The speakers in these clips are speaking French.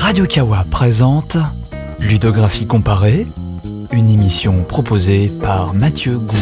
Radio Kawa présente Ludographie comparée, une émission proposée par Mathieu Gou.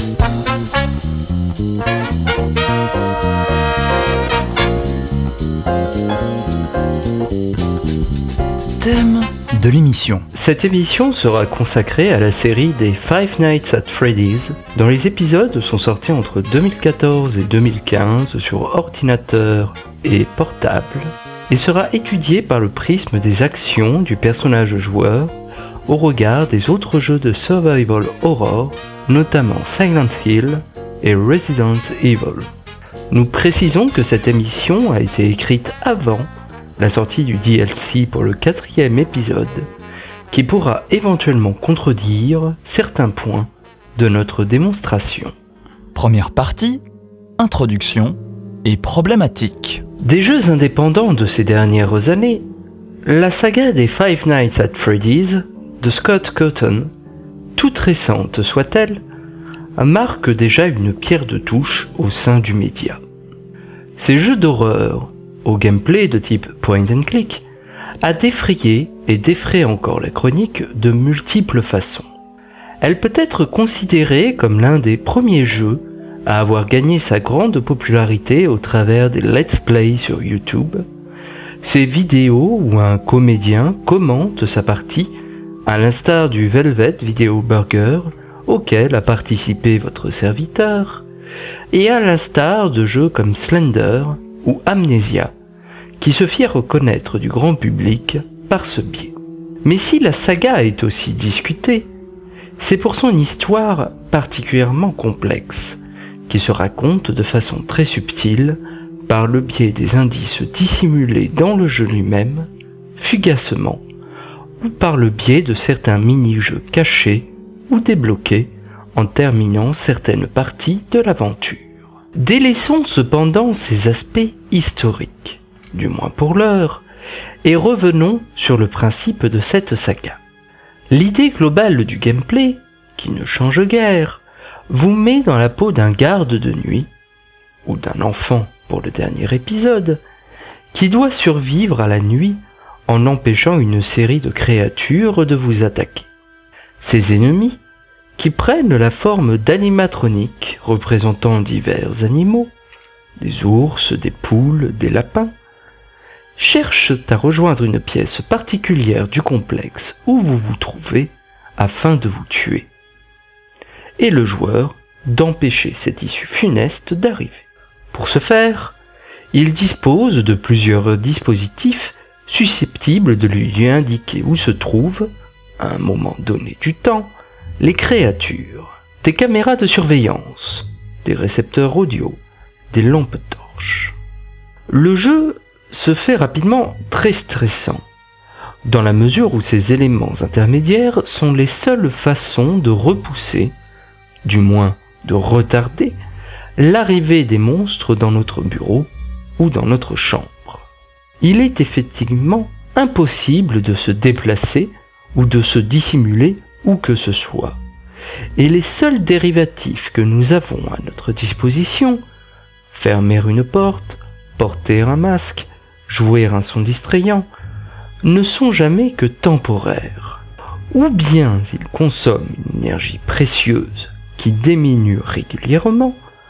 Thème de l'émission. Cette émission sera consacrée à la série des Five Nights at Freddy's, dont les épisodes sont sortis entre 2014 et 2015 sur ordinateur et portable, et sera étudiée par le prisme des actions du personnage joueur au regard des autres jeux de survival horror, notamment Silent Hill et Resident Evil. Nous précisons que cette émission a été écrite avant la sortie du DLC pour le 4e épisode, qui pourra éventuellement contredire certains points de notre démonstration. Première partie, introduction et problématique. Des jeux indépendants de ces dernières années, la saga des Five Nights at Freddy's de Scott Cawthon, toute récente soit-elle, marque déjà une pierre de touche au sein du média. Ces jeux d'horreur, au gameplay de type point and click, a défrayé et défraie encore la chronique de multiples façons. Elle peut être considérée comme l'un des premiers jeux à avoir gagné sa grande popularité au travers des let's play sur YouTube, ces vidéos où un comédien commente sa partie, à l'instar du Velvet Video Burger auquel a participé votre serviteur, et à l'instar de jeux comme Slender ou Amnesia, qui se firent reconnaître du grand public par ce biais. Mais si la saga est aussi discutée, c'est pour son histoire particulièrement complexe, qui se raconte de façon très subtile par le biais des indices dissimulés dans le jeu lui-même, fugacement, ou par le biais de certains mini-jeux cachés ou débloqués en terminant certaines parties de l'aventure. Délaissons cependant ces aspects historiques, du moins pour l'heure, et revenons sur le principe de cette saga. L'idée globale du gameplay, qui ne change guère, vous met dans la peau d'un garde de nuit, ou d'un enfant pour le dernier épisode, qui doit survivre à la nuit en empêchant une série de créatures de vous attaquer. Ces ennemis, qui prennent la forme d'animatroniques représentant divers animaux, des ours, des poules, des lapins, cherchent à rejoindre une pièce particulière du complexe où vous vous trouvez afin de vous tuer, et le joueur d'empêcher cette issue funeste d'arriver. Pour ce faire, il dispose de plusieurs dispositifs susceptibles de lui indiquer où se trouvent, à un moment donné du temps, les créatures, des caméras de surveillance, des récepteurs audio, des lampes torches. Le jeu se fait rapidement très stressant, dans la mesure où ces éléments intermédiaires sont les seules façons de repousser, du moins de retarder, l'arrivée des monstres dans notre bureau ou dans notre chambre. Il est effectivement impossible de se déplacer ou de se dissimuler où que ce soit. Et les seuls dérivatifs que nous avons à notre disposition, fermer une porte, porter un masque, jouer un son distrayant, ne sont jamais que temporaires. Ou bien ils consomment une énergie précieuse qui diminue régulièrement,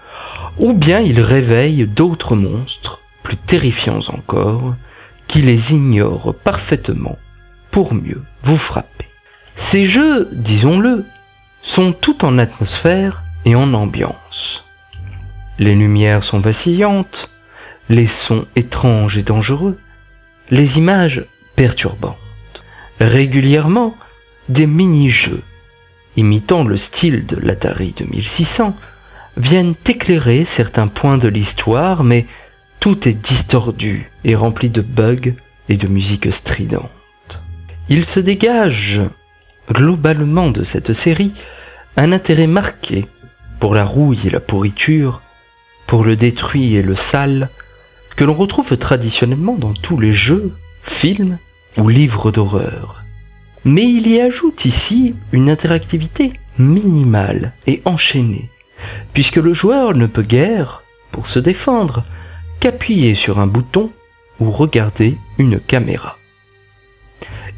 ou bien ils réveillent d'autres monstres, plus terrifiants encore, qui les ignorent parfaitement pour mieux vous frapper. Ces jeux, disons-le, sont tout en atmosphère et en ambiance. Les lumières sont vacillantes, les sons étranges et dangereux, les images perturbantes. Régulièrement, des mini-jeux, imitant le style de l'Atari 2600, viennent éclairer certains points de l'histoire, mais tout est distordu et rempli de bugs et de musique stridente. Il se dégage globalement de cette série un intérêt marqué pour la rouille et la pourriture, pour le détruit et le sale, que l'on retrouve traditionnellement dans tous les jeux, films ou livres d'horreur. Mais il y ajoute ici une interactivité minimale et enchaînée, puisque le joueur ne peut guère, pour se défendre, qu'appuyer sur un bouton ou regarder une caméra.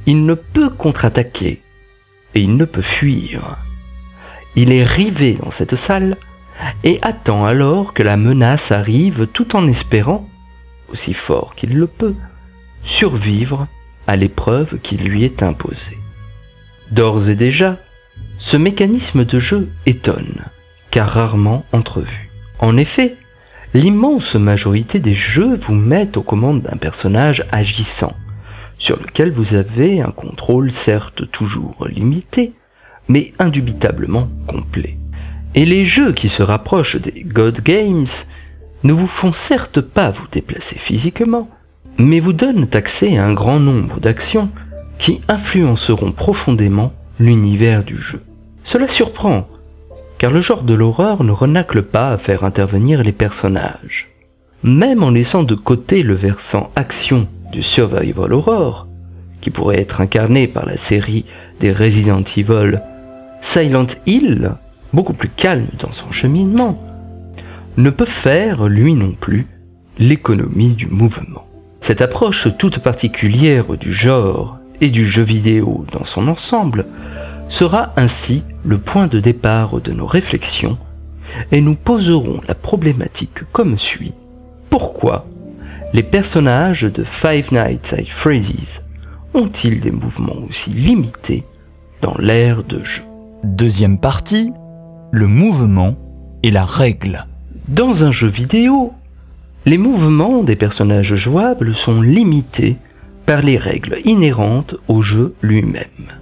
Il ne peut contre-attaquer et il ne peut fuir. Il est rivé dans cette salle et attend alors que la menace arrive tout en espérant, aussi fort qu'il le peut, survivre à l'épreuve qui lui est imposée. D'ores et déjà, ce mécanisme de jeu étonne, car rarement entrevu. En effet, l'immense majorité des jeux vous mettent aux commandes d'un personnage agissant, sur lequel vous avez un contrôle certes toujours limité, mais indubitablement complet. Et les jeux qui se rapprochent des God Games ne vous font certes pas vous déplacer physiquement, mais vous donnent accès à un grand nombre d'actions qui influenceront profondément l'univers du jeu. Cela surprend, car le genre de l'horreur ne renacle pas à faire intervenir les personnages. Même en laissant de côté le versant action du survival horror, qui pourrait être incarné par la série des Resident Evil, Silent Hill, beaucoup plus calme dans son cheminement, ne peut faire, lui non plus, l'économie du mouvement. Cette approche toute particulière du genre et du jeu vidéo dans son ensemble sera ainsi le point de départ de nos réflexions et nous poserons la problématique comme suit. Pourquoi les personnages de Five Nights at Freddy's ont-ils des mouvements aussi limités dans l'ère de jeu? Deuxième partie, le mouvement et la règle. Dans un jeu vidéo, les mouvements des personnages jouables sont limités par les règles inhérentes au jeu lui-même.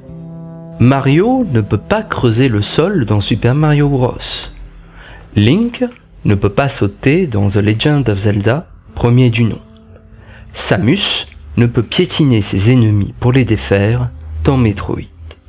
Mario ne peut pas creuser le sol dans Super Mario Bros. Link ne peut pas sauter dans The Legend of Zelda, premier du nom. Samus ne peut piétiner ses ennemis pour les défaire dans Metroid.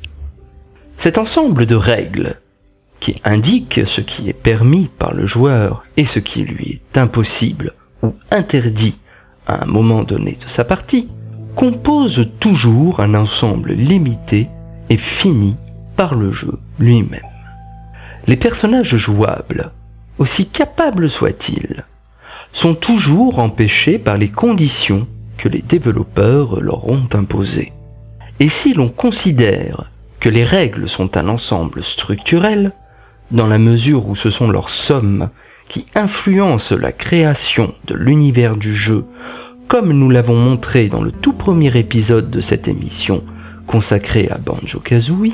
Cet ensemble de règles, qui indiquent ce qui est permis par le joueur et ce qui lui est impossible ou interdit à un moment donné de sa partie, compose toujours un ensemble limité et fini par le jeu lui-même. Les personnages jouables, aussi capables soient-ils, sont toujours empêchés par les conditions que les développeurs leur ont imposées. Et si l'on considère que les règles sont un ensemble structurel, dans la mesure où ce sont leurs sommes qui influencent la création de l'univers du jeu, comme nous l'avons montré dans le tout premier épisode de cette émission consacrée à Banjo-Kazooie,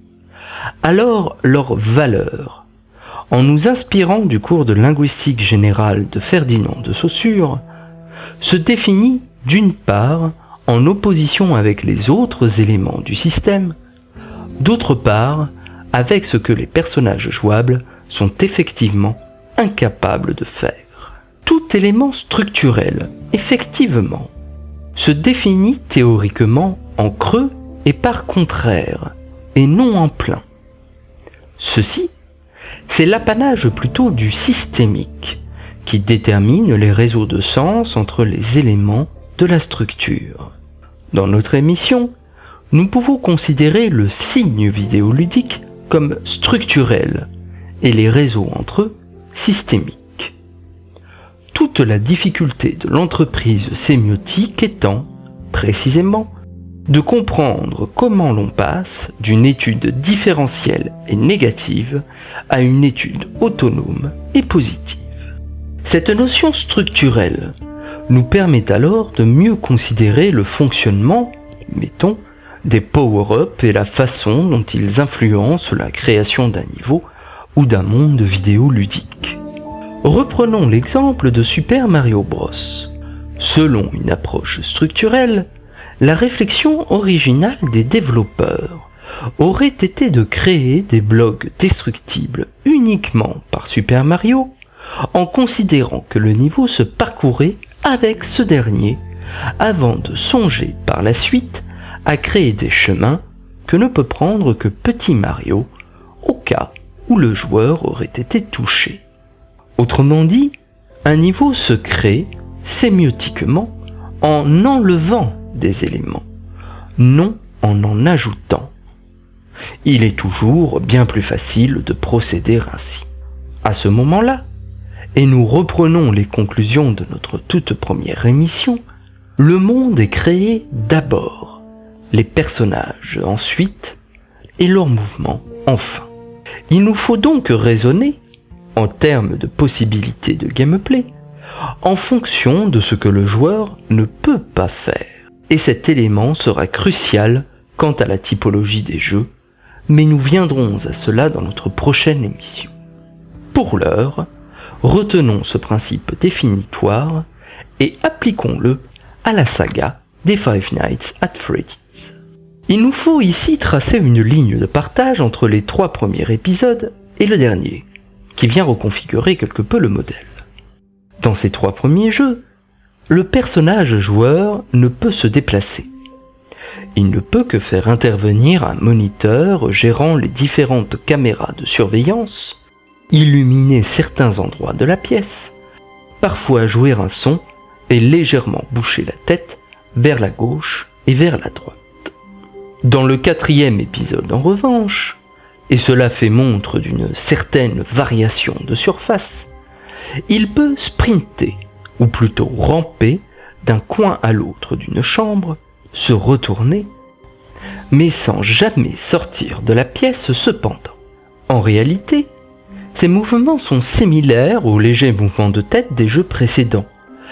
alors leur valeur, en nous inspirant du cours de linguistique générale de Ferdinand de Saussure, se définit d'une part en opposition avec les autres éléments du système, d'autre part avec ce que les personnages jouables sont effectivement incapables de faire. Tout élément structurel, effectivement, se définit théoriquement en creux et par contraire, et non en plein. Ceci, c'est l'apanage plutôt du systémique, qui détermine les réseaux de sens entre les éléments de la structure. Dans notre émission, nous pouvons considérer le signe vidéoludique comme structurel et les réseaux entre eux systémiques. Toute la difficulté de l'entreprise sémiotique étant, précisément, de comprendre comment l'on passe d'une étude différentielle et négative à une étude autonome et positive. Cette notion structurelle nous permet alors de mieux considérer le fonctionnement, mettons, des power-up et la façon dont ils influencent la création d'un niveau ou d'un monde vidéoludique. Reprenons l'exemple de Super Mario Bros. Selon une approche structurelle, la réflexion originale des développeurs aurait été de créer des blocs destructibles uniquement par Super Mario, en considérant que le niveau se parcourait avec ce dernier, avant de songer par la suite à créer des chemins que ne peut prendre que Petit Mario, au cas où le joueur aurait été touché. Autrement dit, un niveau se crée sémiotiquement en enlevant des éléments, non en ajoutant. Il est toujours bien plus facile de procéder ainsi. À ce moment-là, et nous reprenons les conclusions de notre toute première émission, le monde est créé d'abord les personnages ensuite, et leurs mouvements enfin. Il nous faut donc raisonner, en termes de possibilités de gameplay, en fonction de ce que le joueur ne peut pas faire. Et cet élément sera crucial quant à la typologie des jeux, mais nous viendrons à cela dans notre prochaine émission. Pour l'heure, retenons ce principe définitoire et appliquons-le à la saga des Five Nights at Freddy's. Il nous faut ici tracer une ligne de partage entre les 3 premiers épisodes et le dernier, qui vient reconfigurer quelque peu le modèle. Dans ces 3 premiers jeux, le personnage joueur ne peut se déplacer. Il ne peut que faire intervenir un moniteur gérant les différentes caméras de surveillance, illuminer certains endroits de la pièce, parfois jouer un son et légèrement boucher la tête vers la gauche et vers la droite. Dans le 4e épisode en revanche, et cela fait montre d'une certaine variation de surface, il peut sprinter, ou plutôt ramper, d'un coin à l'autre d'une chambre, se retourner, mais sans jamais sortir de la pièce cependant. En réalité, ces mouvements sont similaires aux légers mouvements de tête des jeux précédents,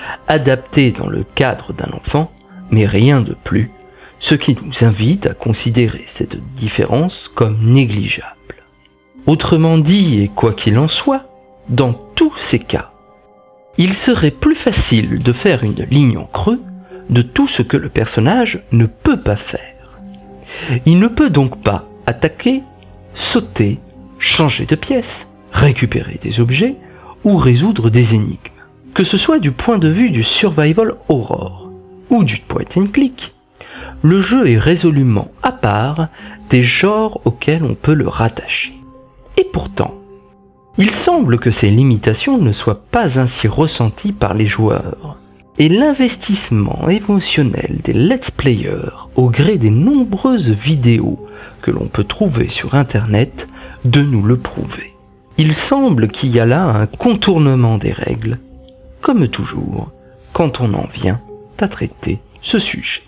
adaptés dans le cadre d'un enfant, mais rien de plus, ce qui nous invite à considérer cette différence comme négligeable. Autrement dit, et quoi qu'il en soit, dans tous ces cas, il serait plus facile de faire une ligne en creux de tout ce que le personnage ne peut pas faire. Il ne peut donc pas attaquer, sauter, changer de pièce, récupérer des objets ou résoudre des énigmes. Que ce soit du point de vue du survival horror ou du point and click, le jeu est résolument à part des genres auxquels on peut le rattacher. Et pourtant, il semble que ces limitations ne soient pas ainsi ressenties par les joueurs, et l'investissement émotionnel des let's players au gré des nombreuses vidéos que l'on peut trouver sur internet de nous le prouver. Il semble qu'il y a là un contournement des règles, comme toujours, quand on en vient à traiter ce sujet.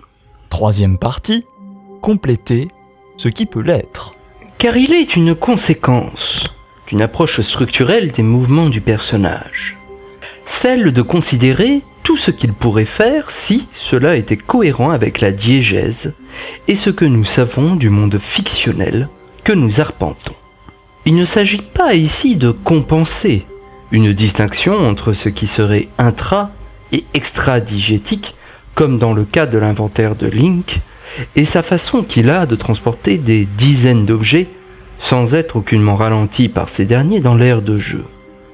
3e partie, compléter ce qui peut l'être. Car il est une conséquence d'une approche structurelle des mouvements du personnage, celle de considérer tout ce qu'il pourrait faire si cela était cohérent avec la diégèse et ce que nous savons du monde fictionnel que nous arpentons. Il ne s'agit pas ici de compenser une distinction entre ce qui serait intra- et extra-diégétique, comme dans le cas de l'inventaire de Link, et sa façon qu'il a de transporter des dizaines d'objets sans être aucunement ralenti par ces derniers dans l'aire de jeu.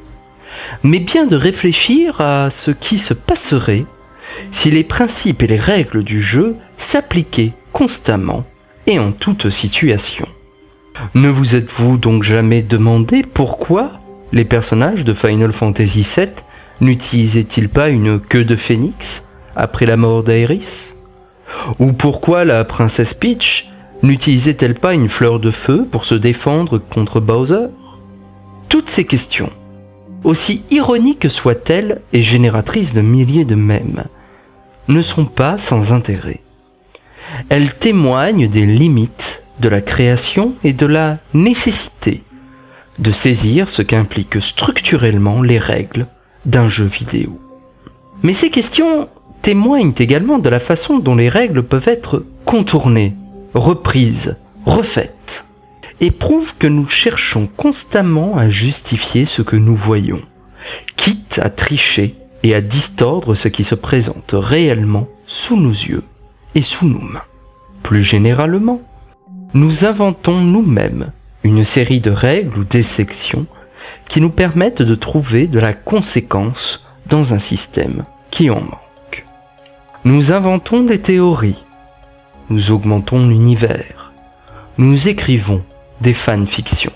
Mais bien de réfléchir à ce qui se passerait si les principes et les règles du jeu s'appliquaient constamment et en toute situation. Ne vous êtes-vous donc jamais demandé pourquoi les personnages de Final Fantasy VII n'utilisaient-ils pas une queue de phénix après la mort d'Aeris ? Ou pourquoi la princesse Peach n'utilisait-elle pas une fleur de feu pour se défendre contre Bowser ? Toutes ces questions, aussi ironiques soient-elles et génératrices de milliers de mèmes, ne sont pas sans intérêt. Elles témoignent des limites de la création et de la nécessité de saisir ce qu'impliquent structurellement les règles d'un jeu vidéo. Mais ces questions témoignent également de la façon dont les règles peuvent être contournées, reprises, refaites, et prouvent que nous cherchons constamment à justifier ce que nous voyons, quitte à tricher et à distordre ce qui se présente réellement sous nos yeux et sous nos mains. Plus généralement, nous inventons nous-mêmes une série de règles ou d'exceptions qui nous permettent de trouver de la conséquence dans un système qui en manque. Nous inventons des théories, nous augmentons l'univers, nous écrivons des fanfictions.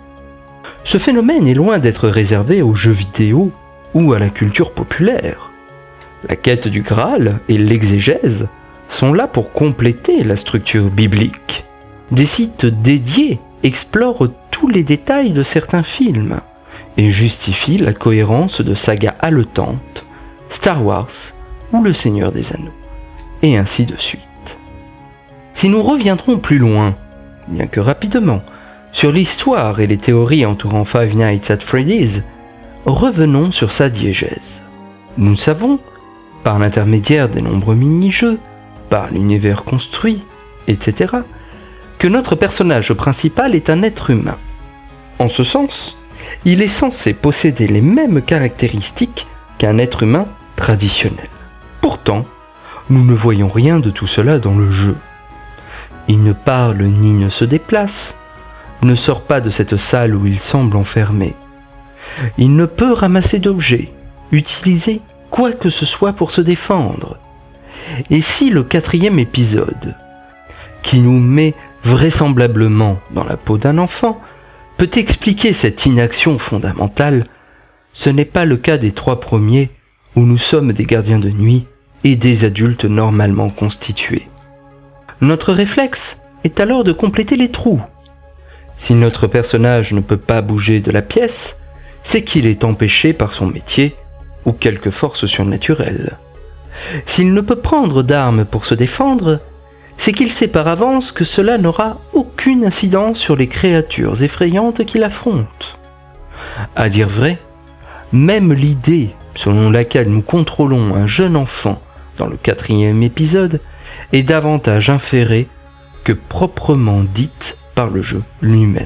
Ce phénomène est loin d'être réservé aux jeux vidéo ou à la culture populaire. La quête du Graal et l'exégèse sont là pour compléter la structure biblique. Des sites dédiés explorent tous les détails de certains films et justifient la cohérence de sagas haletantes, Star Wars ou Le Seigneur des Anneaux, et ainsi de suite. Si nous reviendrons plus loin, bien que rapidement, sur l'histoire et les théories entourant Five Nights at Freddy's, revenons sur sa diégèse. Nous savons, par l'intermédiaire des nombreux mini-jeux, par l'univers construit, etc., que notre personnage principal est un être humain. En ce sens, il est censé posséder les mêmes caractéristiques qu'un être humain traditionnel. Pourtant, nous ne voyons rien de tout cela dans le jeu. Il ne parle ni ne se déplace, ne sort pas de cette salle où il semble enfermé. Il ne peut ramasser d'objets, utiliser quoi que ce soit pour se défendre. Et si le 4e épisode, qui nous met vraisemblablement dans la peau d'un enfant, peut expliquer cette inaction fondamentale, ce n'est pas le cas des 3 premiers où nous sommes des gardiens de nuit et des adultes normalement constitués. Notre réflexe est alors de compléter les trous. Si notre personnage ne peut pas bouger de la pièce, c'est qu'il est empêché par son métier ou quelque force surnaturelle. S'il ne peut prendre d'armes pour se défendre, c'est qu'il sait par avance que cela n'aura aucune incidence sur les créatures effrayantes qu'il affronte. À dire vrai, même l'idée selon laquelle nous contrôlons un jeune enfant dans le 4e épisode est davantage inférée que proprement dite par le jeu lui-même.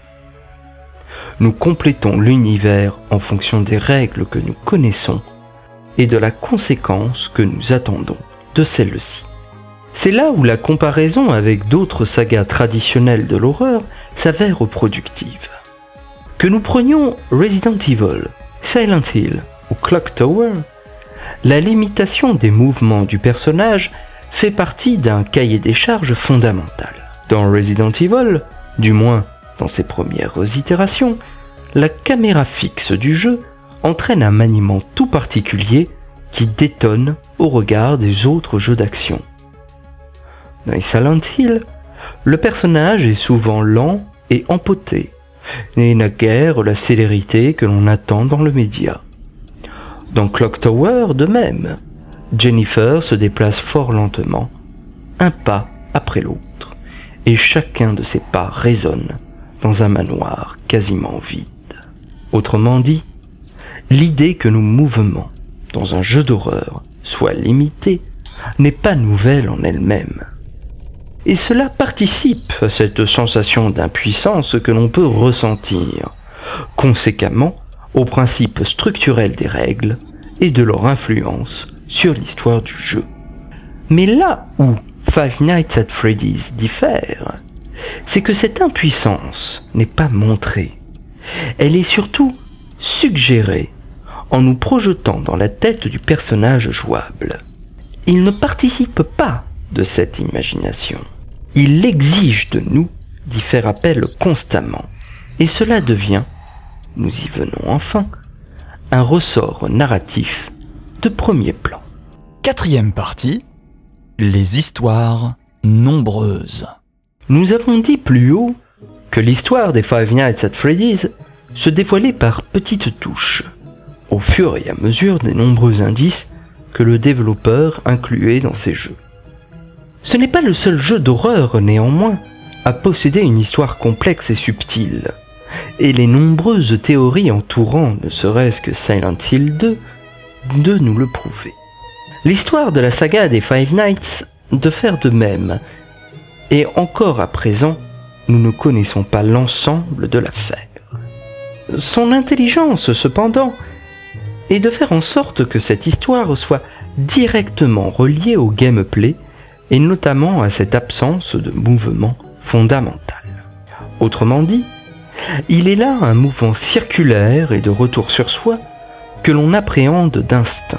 Nous complétons l'univers en fonction des règles que nous connaissons et de la conséquence que nous attendons de celle-ci. C'est là où la comparaison avec d'autres sagas traditionnelles de l'horreur s'avère productive. Que nous prenions Resident Evil, Silent Hill ou Clock Tower, la limitation des mouvements du personnage fait partie d'un cahier des charges fondamental. Dans Resident Evil, du moins dans ses premières itérations, la caméra fixe du jeu entraîne un maniement tout particulier qui détonne au regard des autres jeux d'action. Dans Silent Hill, le personnage est souvent lent et empoté, et n'a guère la célérité que l'on attend dans le média. Dans Clock Tower, de même, Jennifer se déplace fort lentement, un pas après l'autre, et chacun de ses pas résonne dans un manoir quasiment vide. Autrement dit, l'idée que nos mouvements dans un jeu d'horreur soient limités n'est pas nouvelle en elle-même. Et cela participe à cette sensation d'impuissance que l'on peut ressentir, conséquemment au principe structurel des règles et de leur influence sur l'histoire du jeu. Mais là où Five Nights at Freddy's diffère, c'est que cette impuissance n'est pas montrée. Elle est surtout suggérée en nous projetant dans la tête du personnage jouable. Il ne participe pas de cette imagination. Il exige de nous d'y faire appel constamment. Et cela devient, nous y venons enfin, un ressort narratif de premier plan. 4e partie, les histoires nombreuses. Nous avons dit plus haut que l'histoire des Five Nights at Freddy's se dévoilait par petites touches, au fur et à mesure des nombreux indices que le développeur incluait dans ses jeux. Ce n'est pas le seul jeu d'horreur, néanmoins, à posséder une histoire complexe et subtile, et les nombreuses théories entourant ne serait-ce que Silent Hill 2 de nous le prouver. L'histoire de la saga des Five Nights de faire de même, et encore à présent, nous ne connaissons pas l'ensemble de l'affaire. Son intelligence, cependant, est de faire en sorte que cette histoire soit directement reliée au gameplay et notamment à cette absence de mouvement fondamental. Autrement dit, il est là un mouvement circulaire et de retour sur soi que l'on appréhende d'instinct.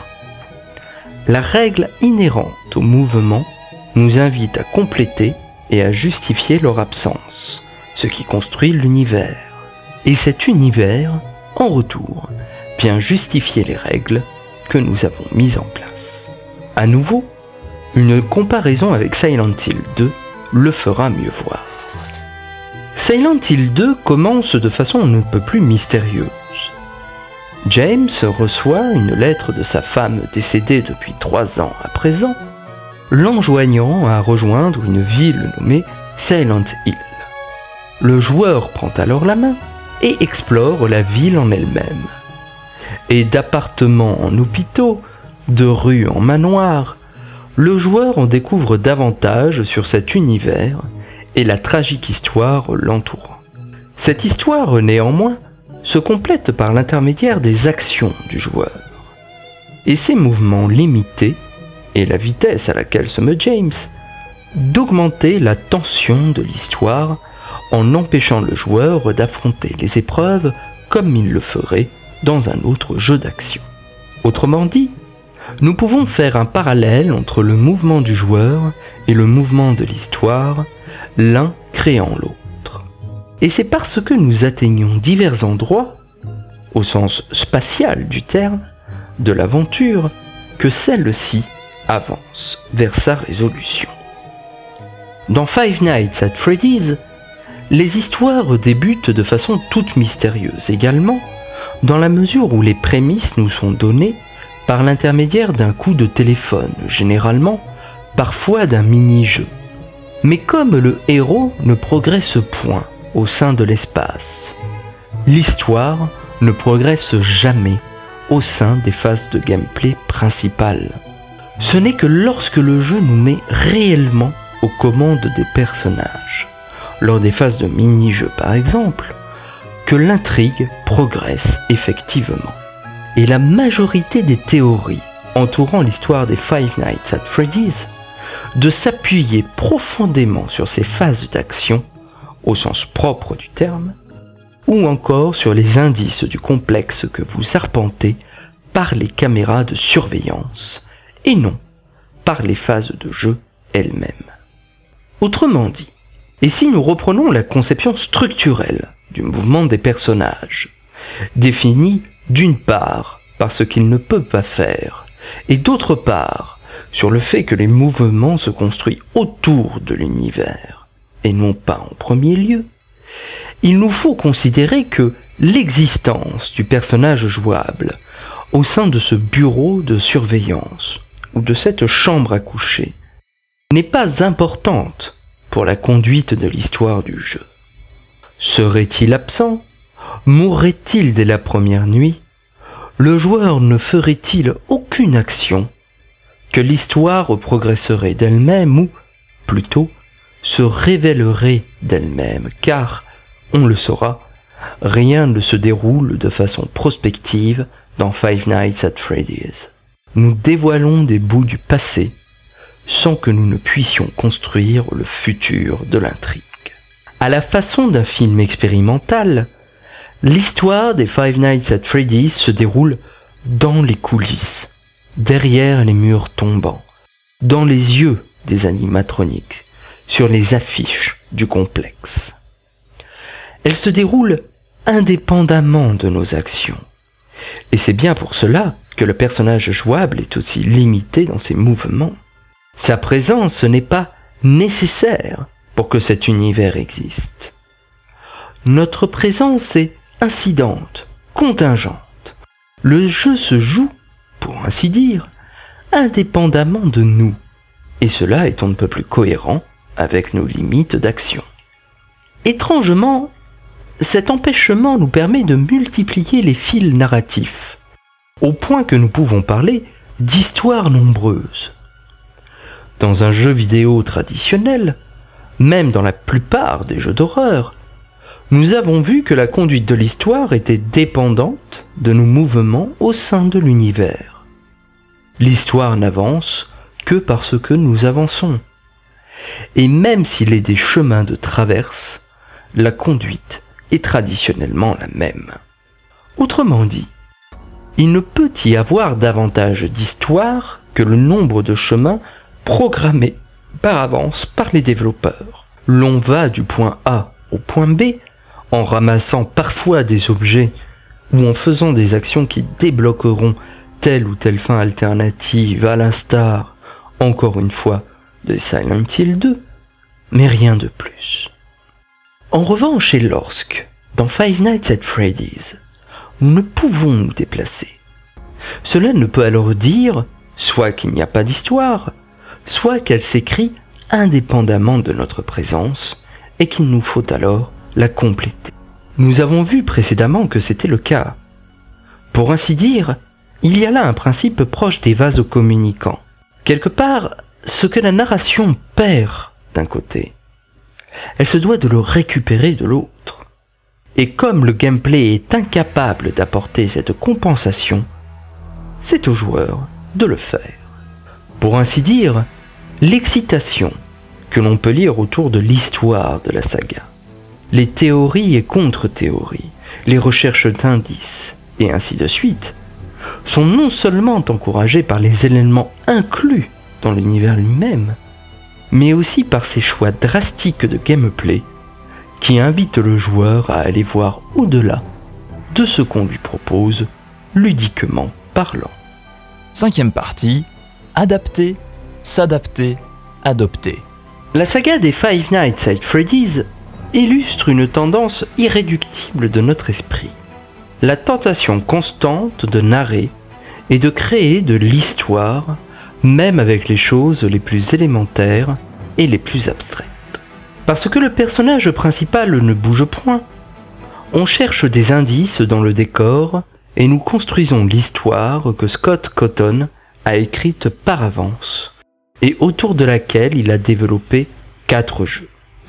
La règle inhérente au mouvement nous invite à compléter et à justifier leur absence, ce qui construit l'univers. Et cet univers, en retour, vient justifier les règles que nous avons mises en place. À nouveau, une comparaison avec Silent Hill 2 le fera mieux voir. Silent Hill 2 commence de façon on ne peut plus mystérieuse. James reçoit une lettre de sa femme décédée depuis 3 ans à présent, l'enjoignant à rejoindre une ville nommée Silent Hill. Le joueur prend alors la main et explore la ville en elle-même. Et d'appartements en hôpitaux, de rues en manoirs, le joueur en découvre davantage sur cet univers et la tragique histoire l'entourant. Cette histoire, néanmoins, se complète par l'intermédiaire des actions du joueur. Et ses mouvements limités, et la vitesse à laquelle se meut James, d'augmenter la tension de l'histoire en empêchant le joueur d'affronter les épreuves comme il le ferait dans un autre jeu d'action. Autrement dit, nous pouvons faire un parallèle entre le mouvement du joueur et le mouvement de l'histoire, l'un créant l'autre. Et c'est parce que nous atteignons divers endroits, au sens spatial du terme, de l'aventure, que celle-ci avance vers sa résolution. Dans Five Nights at Freddy's, les histoires débutent de façon toute mystérieuse également, dans la mesure où les prémices nous sont données par l'intermédiaire d'un coup de téléphone, généralement, parfois d'un mini-jeu. Mais comme le héros ne progresse point au sein de l'espace, l'histoire ne progresse jamais au sein des phases de gameplay principales. Ce n'est que lorsque le jeu nous met réellement aux commandes des personnages, lors des phases de mini-jeu par exemple, que l'intrigue progresse effectivement. Et la majorité des théories entourant l'histoire des Five Nights at Freddy's de s'appuyer profondément sur ces phases d'action, au sens propre du terme, ou encore sur les indices du complexe que vous arpentez par les caméras de surveillance, et non par les phases de jeu elles-mêmes. Autrement dit, et si nous reprenons la conception structurelle du mouvement des personnages, définie d'une part par ce qu'il ne peut pas faire, et d'autre part sur le fait que les mouvements se construisent autour de l'univers, et non pas en premier lieu, il nous faut considérer que l'existence du personnage jouable au sein de ce bureau de surveillance ou de cette chambre à coucher n'est pas importante pour la conduite de l'histoire du jeu. Serait-il absent ? Mourrait-il dès la première nuit ? Le joueur ne ferait-il aucune action que l'histoire progresserait d'elle-même ou, plutôt, se révélerait d'elle-même, car, on le saura, rien ne se déroule de façon prospective dans Five Nights at Freddy's. Nous dévoilons des bouts du passé sans que nous ne puissions construire le futur de l'intrigue. À la façon d'un film expérimental, l'histoire des Five Nights at Freddy's se déroule dans les coulisses, derrière les murs tombants, dans les yeux des animatroniques, sur les affiches du complexe. Elle se déroule indépendamment de nos actions. Et c'est bien pour cela que le personnage jouable est aussi limité dans ses mouvements. Sa présence n'est pas nécessaire pour que cet univers existe. Notre présence est incidente, contingente. Le jeu se joue, pour ainsi dire, indépendamment de nous, et cela est on ne peut plus cohérent avec nos limites d'action. Étrangement, cet empêchement nous permet de multiplier les fils narratifs, au point que nous pouvons parler d'histoires nombreuses. Dans un jeu vidéo traditionnel, même dans la plupart des jeux d'horreur, nous avons vu que la conduite de l'histoire était dépendante de nos mouvements au sein de l'univers. L'histoire n'avance que parce que nous avançons. Et même s'il est des chemins de traverse, la conduite est traditionnellement la même. Autrement dit, il ne peut y avoir davantage d'histoire que le nombre de chemins programmés par avance par les développeurs. L'on va du point A au point B en ramassant parfois des objets ou en faisant des actions qui débloqueront telle ou telle fin alternative, à l'instar, encore une fois, de Silent Hill 2, mais rien de plus. En revanche, chez Lorsque, dans Five Nights at Freddy's, nous ne pouvons nous déplacer. Cela ne peut alors dire soit qu'il n'y a pas d'histoire, soit qu'elle s'écrit indépendamment de notre présence et qu'il nous faut alors la compléter. Nous avons vu précédemment que c'était le cas. Pour ainsi dire, il y a là un principe proche des vases communicants. Quelque part, ce que la narration perd d'un côté, elle se doit de le récupérer de l'autre. Et comme le gameplay est incapable d'apporter cette compensation, c'est au joueur de le faire. Pour ainsi dire, l'excitation que l'on peut lire autour de l'histoire de la saga, les théories et contre-théories, les recherches d'indices, et ainsi de suite, sont non seulement encouragées par les éléments inclus dans l'univers lui-même, mais aussi par ces choix drastiques de gameplay qui invitent le joueur à aller voir au-delà de ce qu'on lui propose, ludiquement parlant. 5e partie, adapter, s'adapter, adopter. La saga des Five Nights at Freddy's illustre une tendance irréductible de notre esprit. La tentation constante de narrer et de créer de l'histoire, même avec les choses les plus élémentaires et les plus abstraites. Parce que le personnage principal ne bouge point, on cherche des indices dans le décor et nous construisons l'histoire que Scott Cawthon a écrite par avance et autour de laquelle il a développé 4 jeux.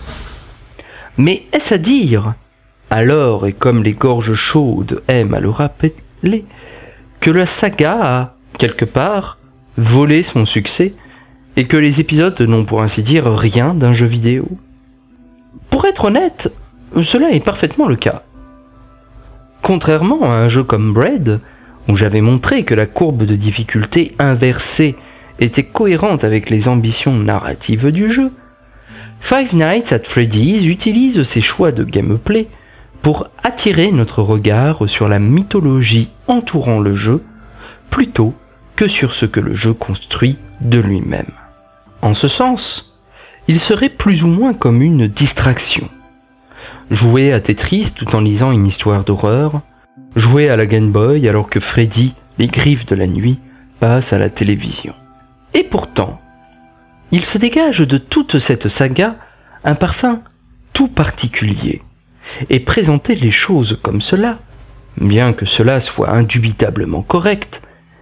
Mais est-ce à dire, alors et comme les gorges chaudes aiment à le rappeler, que la saga a, quelque part, volé son succès et que les épisodes n'ont pour ainsi dire rien d'un jeu vidéo? Pour être honnête, cela est parfaitement le cas. Contrairement à un jeu comme Braid, où j'avais montré que la courbe de difficulté inversée était cohérente avec les ambitions narratives du jeu, Five Nights at Freddy's utilise ses choix de gameplay pour attirer notre regard sur la mythologie entourant le jeu plutôt que sur ce que le jeu construit de lui-même. En ce sens, il serait plus ou moins comme une distraction. Jouer à Tetris tout en lisant une histoire d'horreur, jouer à la Game Boy alors que Freddy, les griffes de la nuit, passe à la télévision. Et pourtant, il se dégage de toute cette saga un parfum tout particulier. Et présenter les choses comme cela, bien que cela soit indubitablement correct,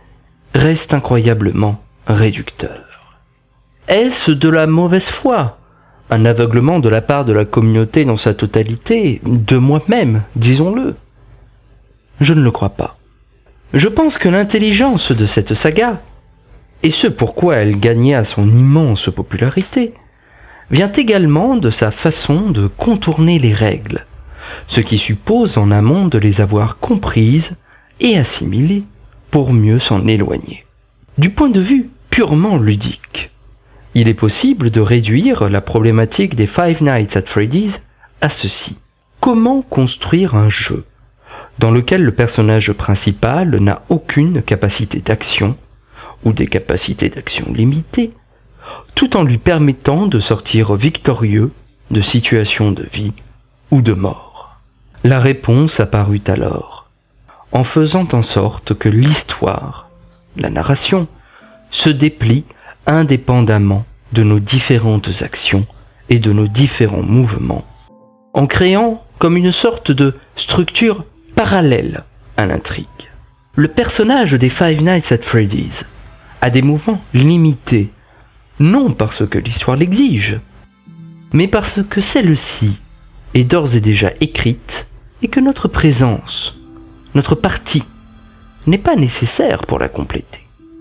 reste incroyablement réducteur. Est-ce de la mauvaise foi? Un aveuglement de la part de la communauté dans sa totalité, de moi-même, disons-le? Je ne le crois pas. Je pense que l'intelligence de cette saga, et ce pourquoi elle gagna son immense popularité, vient également de sa façon de contourner les règles, ce qui suppose en amont de les avoir comprises et assimilées pour mieux s'en éloigner. Du point de vue purement ludique, il est possible de réduire la problématique des Five Nights at Freddy's à ceci. Comment construire un jeu dans lequel le personnage principal n'a aucune capacité d'action ou des capacités d'action limitées, tout en lui permettant de sortir victorieux de situations de vie ou de mort? La réponse apparut alors, en faisant en sorte que l'histoire, la narration, se déplie indépendamment de nos différentes actions et de nos différents mouvements, en créant comme une sorte de structure parallèle à l'intrigue. Le personnage des Five Nights at Freddy's a des mouvements limités, non parce que l'histoire l'exige, mais parce que celle-ci est d'ores et déjà écrite et que notre présence, notre partie, n'est pas nécessaire pour la compléter.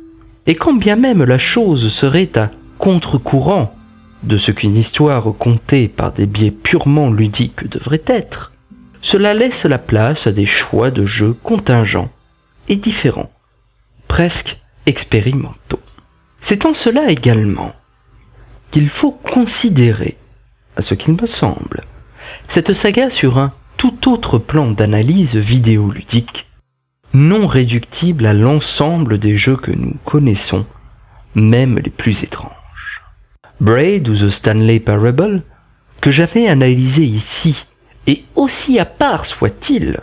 Et quand bien même la chose serait à contre-courant de ce qu'une histoire contée par des biais purement ludiques devrait être, cela laisse la place à des choix de jeu contingents et différents, presque expérimentaux. C'est en cela également qu'il faut considérer, à ce qu'il me semble, cette saga sur un tout autre plan d'analyse vidéoludique, non réductible à l'ensemble des jeux que nous connaissons, même les plus étranges. Braid ou The Stanley Parable, que j'avais analysé ici, et aussi à part soit-il,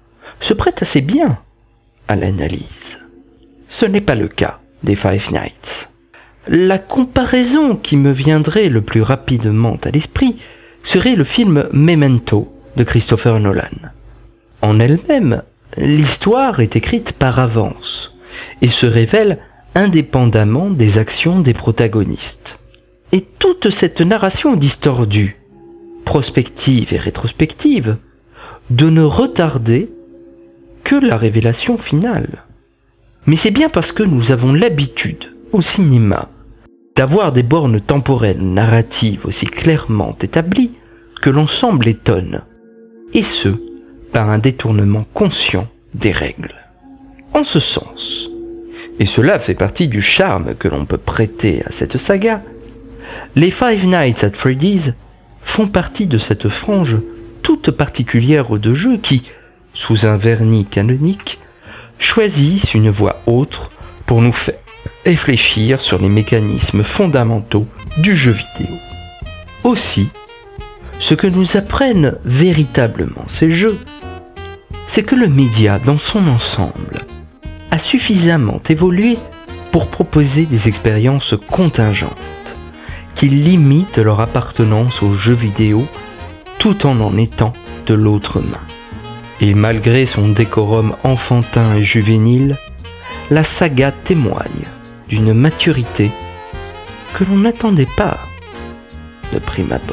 se prête assez bien à l'analyse. Ce n'est pas le cas des Five Nights. La comparaison qui me viendrait le plus rapidement à l'esprit serait le film Memento de Christopher Nolan. En elle-même, l'histoire est écrite par avance et se révèle indépendamment des actions des protagonistes. Et toute cette narration distordue, prospective et rétrospective, de ne retarder que la révélation finale. Mais c'est bien parce que nous avons l'habitude, au cinéma, d'avoir des bornes temporelles narratives aussi clairement établies que l'ensemble étonne, et ce, par un détournement conscient des règles. En ce sens, et cela fait partie du charme que l'on peut prêter à cette saga, les Five Nights at Freddy's font partie de cette frange toute particulière de jeux qui, sous un vernis canonique, choisissent une voie autre pour nous faire réfléchir sur les mécanismes fondamentaux du jeu vidéo. Aussi, ce que nous apprennent véritablement ces jeux, c'est que le média dans son ensemble a suffisamment évolué pour proposer des expériences contingentes qui limitent leur appartenance aux jeux vidéo tout en étant de l'autre main. Et malgré son décorum enfantin et juvénile, la saga témoigne d'une maturité que l'on n'attendait pas de prime abord.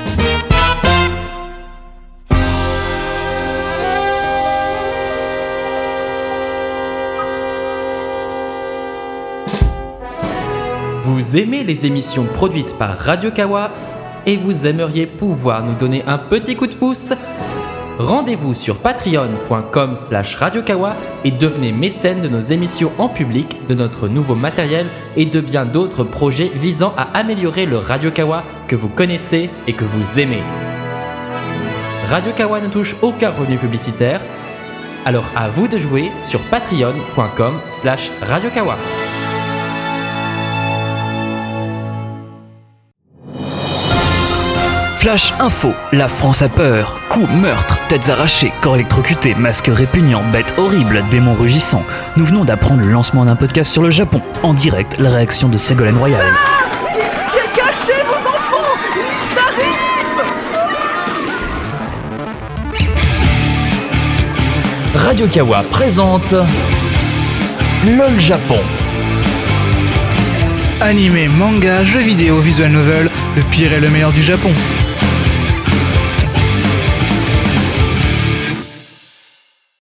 Vous aimez les émissions produites par Radio Kawa et vous aimeriez pouvoir nous donner un petit coup de pouce ? Rendez-vous sur patreon.com/radiokawa et devenez mécène de nos émissions en public, de notre nouveau matériel et de bien d'autres projets visant à améliorer le Radio Kawa que vous connaissez et que vous aimez. Radio Kawa ne touche aucun revenu publicitaire, alors à vous de jouer sur patreon.com/radiokawa. Flash Info, la France a peur. Coups, meurtres, têtes arrachées, corps électrocutés, masques répugnants, bêtes horribles, démons rugissants. Nous venons d'apprendre le lancement d'un podcast sur le Japon. En direct, la réaction de Ségolène Royal. Cachez vos enfants, ils arrivent. Radio Kawa présente LOL Japon. Animé, manga, jeux vidéo, visual novel, le pire et le meilleur du Japon.